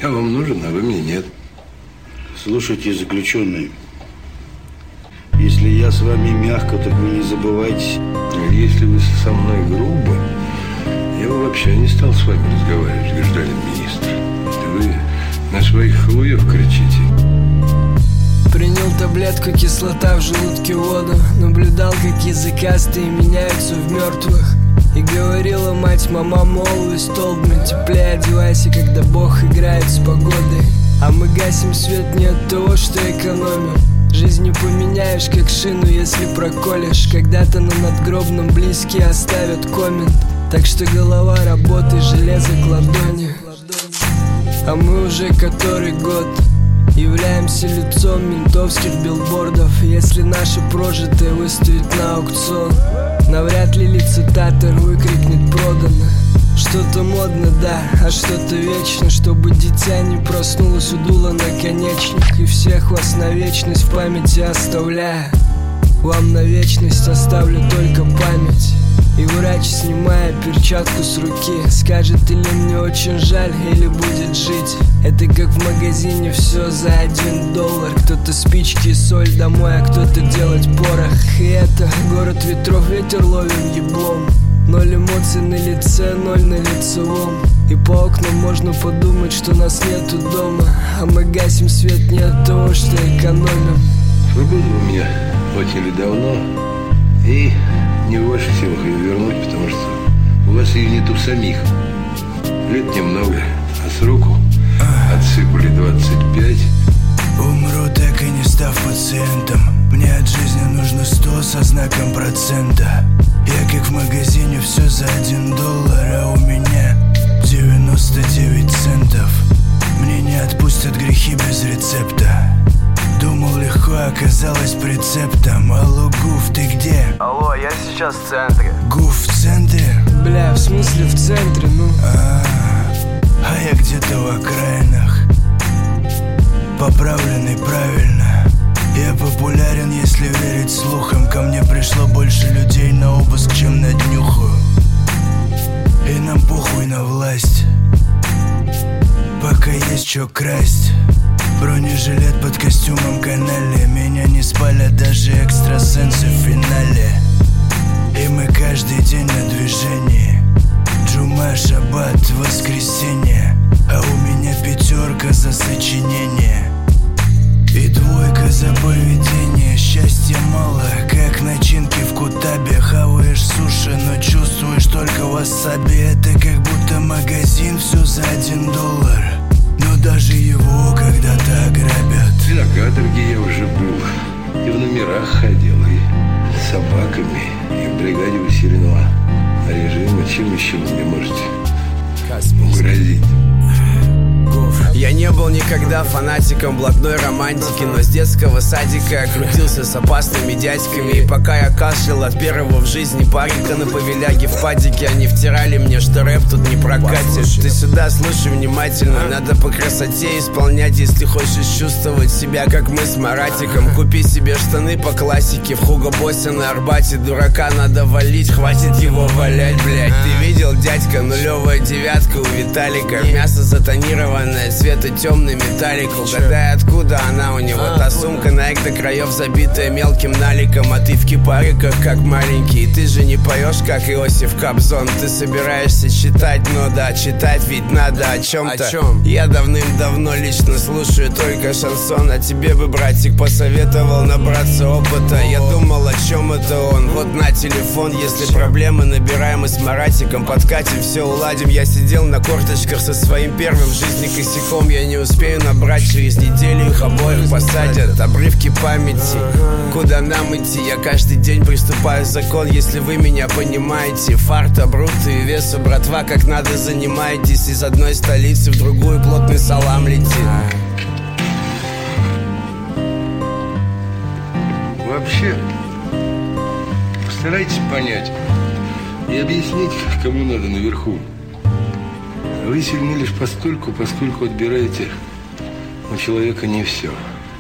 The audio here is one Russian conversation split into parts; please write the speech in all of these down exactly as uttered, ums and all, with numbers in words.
Я вам нужен, а вы мне нет. Слушайте, заключенный, если я с вами мягко, так вы не забывайтесь. Если вы со мной грубо, я бы вообще не стал с вами разговаривать, гражданин министр. Вы на своих халуев кричите. Принял таблетку, кислота в желудке, воду. Наблюдал, как языкастые меняются в мертвых. И говорила мать, мама, молвись, толкнуть теплее одевайся, когда Бог играет с погодой. А мы гасим свет не от того, что экономим. Жизнь не поменяешь, как шину, если проколешь. Когда-то на надгробном близкие оставят коммент. Так что голова работай, железо к ладони. А мы уже который год являемся лицом ментовских билбордов. Если наше прожитое выставить на аукцион, навряд ли лицитатор выкрикнет продано. Что-то модно, да, а что-то вечно. Чтобы дитя не проснулось у дула наконечник. И всех вас на вечность в памяти оставляя. Вам на вечность оставлю только память. И врач, снимая перчатку с руки, скажет или мне очень жаль, или будет жить. Это как в магазине, все за один доллар. Кто-то спички и соль домой, а кто-то делать порох. И это город ветров, ветер ловим еблом. Ноль эмоций на лице, ноль на лицевом. И по окнам можно подумать, что нас нету дома. А мы гасим свет не от того, что экономим. Свободу у меня отняли давно. И не в ваших силах ее вернуть, потому что у вас ее нету самих. Лет немного, а сроку отсыпали двадцать пять. Умру, так и не став пациентом. Мне от жизни нужно сто со знаком процента. Я как в магазине, все за один доллар, а у меня девяносто девять центов. Мне не отпустят грехи без рецепта. Думал легко, оказалось прицептом. Алло, Гуф, ты где? Алло, я сейчас в центре. Гуф в центре? Бля, в смысле в центре, ну? А, а я где-то в окраинах. Поправленный правильно. Я популярен, если верить слухам. Ко мне пришло больше людей на обыск, чем на днюху. И нам похуй на власть, пока есть что красть. Бронежилет под костюмом канале. Меня не спалят даже экстрасенсы в финале. И мы каждый день на движении. Джума, шаббат, воскресенье. А у меня пятерка за сочинение и двойка за поведение. Счастья мало, как начинки в кутабе. Хаваешь суши, но чувствуешь только васаби. Это как будто магазин, все за один доллар. Но даже его когда-то ограбят. И на каторге я уже был. И в номерах ходил, и с собаками, и в бригаде усиленного режима. Чем еще вы мне можете угрозить? Я не был никогда фанатиком блатной романтики, но с детского садика я крутился с опасными дядьками. И пока я кашлял от первого в жизни парика на повеляге в падике, они втирали мне, что рэп тут не прокатит. Ты сюда слушай внимательно, надо по красоте исполнять, если хочешь чувствовать себя, как мы с Маратиком. Купи себе штаны по классике в Хуго Боссе на Арбате. Дурака надо валить, хватит его валять, блядь. Ты видел, дядька, нулевая девятка у Виталика. Мясо затонированное, цвета темный металлик. Угадай, откуда она у него. Та сумка Nike до краев забитая мелким наликом. А ты в кипариках, как маленький. И ты же не поешь, как Иосиф Кобзон. Ты собираешься читать, но да, читать ведь надо о чем-то. О чем? Я давным-давно лично слушаю только шансон. А тебе бы, братик, посоветовал набраться опыта. Я думал, о чем это он. Вот на телефон, если проблемы набираем и с Маратиком подкатим, все уладим. Я сидел на корточках со своим первым в жизни косяком. Я не успею набрать, через неделю их обоих посадят. Обрывки памяти, куда нам идти? Я каждый день приступаю к закон, если вы меня понимаете. Фарта, бруты и весу, братва, как надо занимаетесь. Из одной столицы в другую плотный салам летит. Вообще, постарайтесь понять и объяснить, кому надо наверху. Вы сильны лишь постольку, поскольку отбираете у человека не все.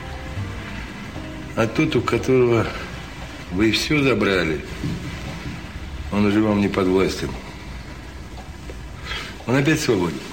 А тот, у которого вы все забрали, он уже вам не подвластен. Он опять свободен.